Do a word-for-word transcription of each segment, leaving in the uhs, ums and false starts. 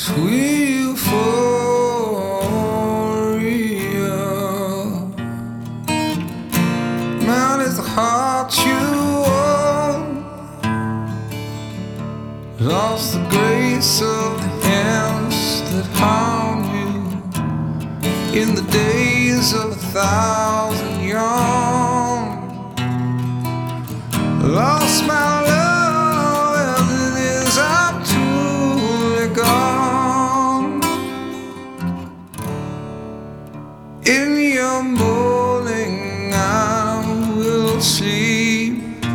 Sweet euphoria. Man, it's the heart you own. Lost the grace of the hands that harmed you in the days of a thousand young. Lost my love as it is, I'm truly gone. In your morning I will sleep,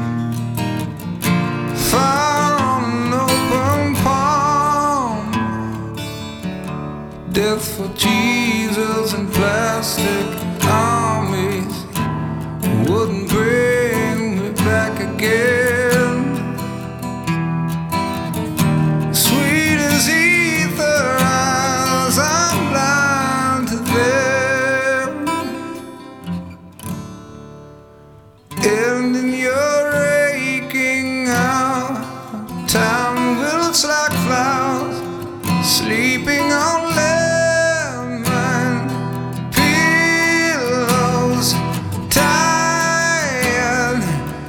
far on an open palm. Death for Jesus and plastic armies wouldn't bring me back again. Sweet as ether as I'm blind to them. And in your aching hour, time wilts like flowers, sleeping on lemon pillows. Tired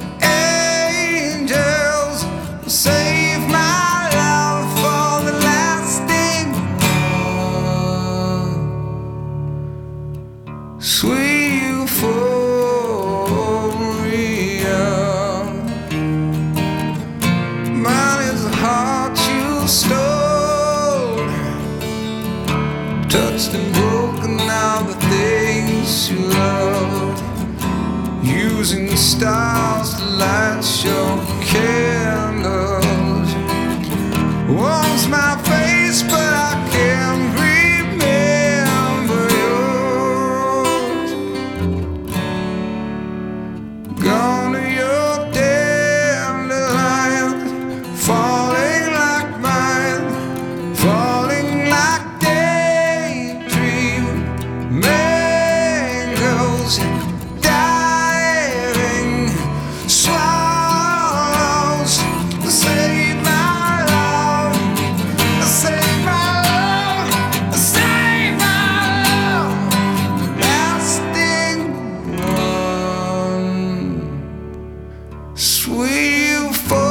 angels save my love for the lasting love. Sweet euphoria. Mine is the heart you stole, touched and broken now the things you loved, using the stars to light your candles. Once my face, but I can't remember yours. Gone to your dandelions, falling like mine, falling like daydream mangoes, diving swallows. Save my love, save my love, save my love, lasting one. Sweet euphoria.